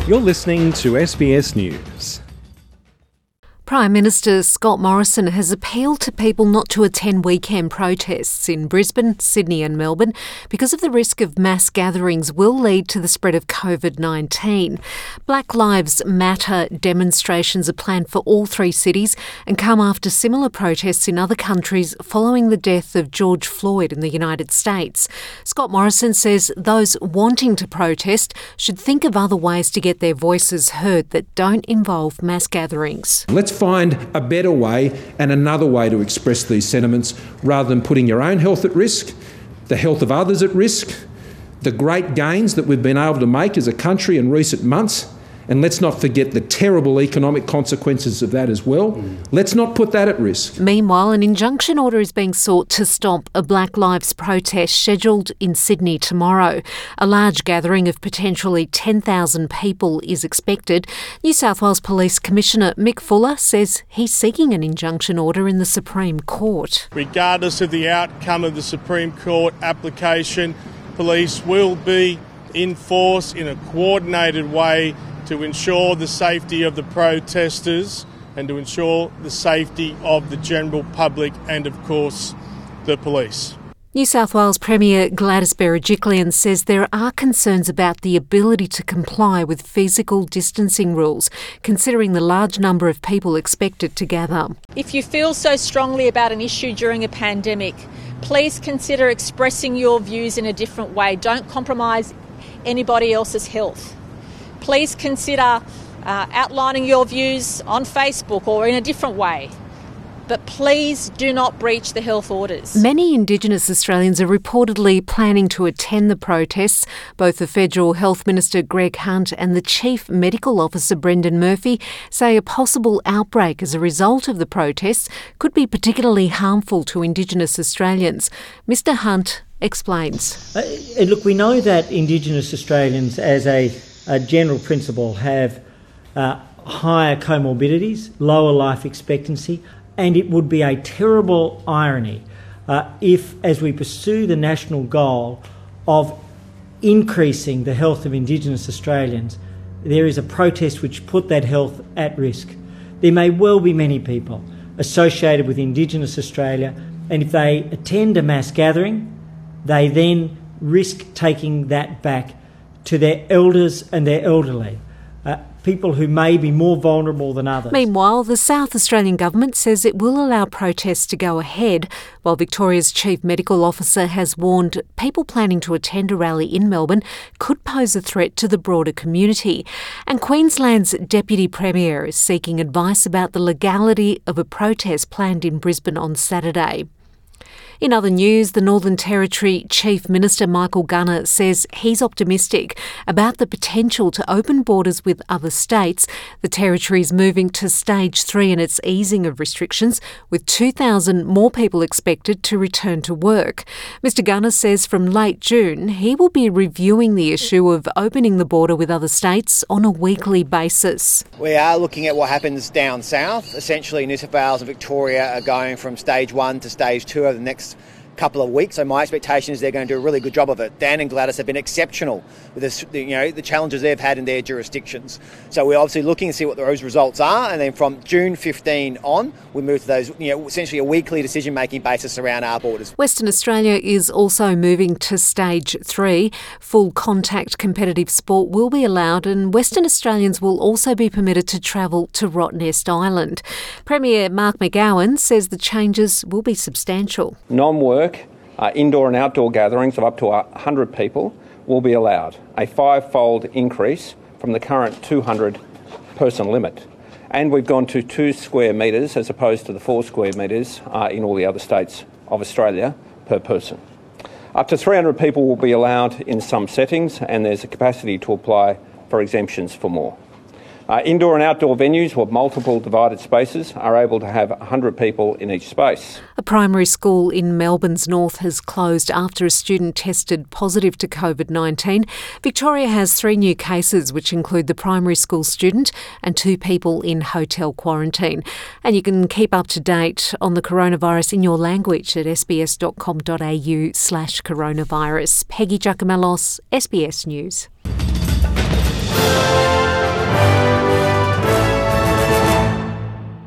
You're listening to SBS News. Prime Minister Scott Morrison has appealed to people not to attend weekend protests in Brisbane, Sydney and Melbourne because of the risk of mass gatherings will lead to the spread of COVID-19. Black Lives Matter demonstrations are planned for all three cities and come after similar protests in other countries following the death of George Floyd in the United States. Scott Morrison says those wanting to protest should think of other ways to get their voices heard that don't involve mass gatherings. Let's find a better way and another way to express these sentiments rather than putting your own health at risk, the health of others at risk, the great gains that we've been able to make as a country in recent months. And let's not forget the terrible economic consequences of that as well. Let's not put that at risk. Meanwhile, an injunction order is being sought to stop a Black Lives protest scheduled in Sydney tomorrow. A large gathering of potentially 10,000 people is expected. New South Wales Police Commissioner Mick Fuller says he's seeking an injunction order in the Supreme Court. Regardless of the outcome of the Supreme Court application, police will be in force in a coordinated way to ensure the safety of the protesters and to ensure the safety of the general public and, of course, the police. New South Wales Premier Gladys Berejiklian says there are concerns about the ability to comply with physical distancing rules, considering the large number of people expected to gather. If you feel so strongly about an issue during a pandemic, please consider expressing your views in a different way. Don't compromise anybody else's health. Please consider outlining your views on Facebook or in a different way. But please do not breach the health orders. Many Indigenous Australians are reportedly planning to attend the protests. Both the Federal Health Minister Greg Hunt and the Chief Medical Officer Brendan Murphy say a possible outbreak as a result of the protests could be particularly harmful to Indigenous Australians. Mr Hunt explains. Look, we know that Indigenous Australians, as a general principle, have higher comorbidities, lower life expectancy, and it would be a terrible irony if, as we pursue the national goal of increasing the health of Indigenous Australians, there is a protest which put that health at risk. There may well be many people associated with Indigenous Australia, and if they attend a mass gathering, they then risk taking that back to their elders and their elderly, people who may be more vulnerable than others. Meanwhile, the South Australian Government says it will allow protests to go ahead, while Victoria's Chief Medical Officer has warned people planning to attend a rally in Melbourne could pose a threat to the broader community. And Queensland's Deputy Premier is seeking advice about the legality of a protest planned in Brisbane on Saturday. In other news, the Northern Territory Chief Minister Michael Gunner says he's optimistic about the potential to open borders with other states. The Territory is moving to Stage 3 in its easing of restrictions, with 2,000 more people expected to return to work. Mr Gunner says from late June he will be reviewing the issue of opening the border with other states on a weekly basis. We are looking at what happens down south. Essentially, New South Wales and Victoria are going from Stage 1 to Stage 2 over the next couple of weeks, so my expectation is they're going to do a really good job of it. Dan and Gladys have been exceptional with this, the challenges they've had in their jurisdictions. So we're obviously looking to see what those results are, and then from June 15 on, we move to those, essentially a weekly decision-making basis around our borders. Western Australia is also moving to Stage 3. Full contact competitive sport will be allowed, and Western Australians will also be permitted to travel to Rottnest Island. Premier Mark McGowan says the changes will be substantial. Non-work indoor and outdoor gatherings of up to 100 people will be allowed, a 5-fold increase from the current 200 person limit. And we've gone to 2 square metres as opposed to the 4 square metres in all the other states of Australia per person. Up to 300 people will be allowed in some settings, and there's a capacity to apply for exemptions for more. Indoor and outdoor venues with multiple divided spaces are able to have 100 people in each space. A primary school in Melbourne's north has closed after a student tested positive to COVID-19. Victoria has 3 new cases, which include the primary school student and 2 people in hotel quarantine. And you can keep up to date on the coronavirus in your language at sbs.com.au/coronavirus. Peggy Giacomellos, SBS News.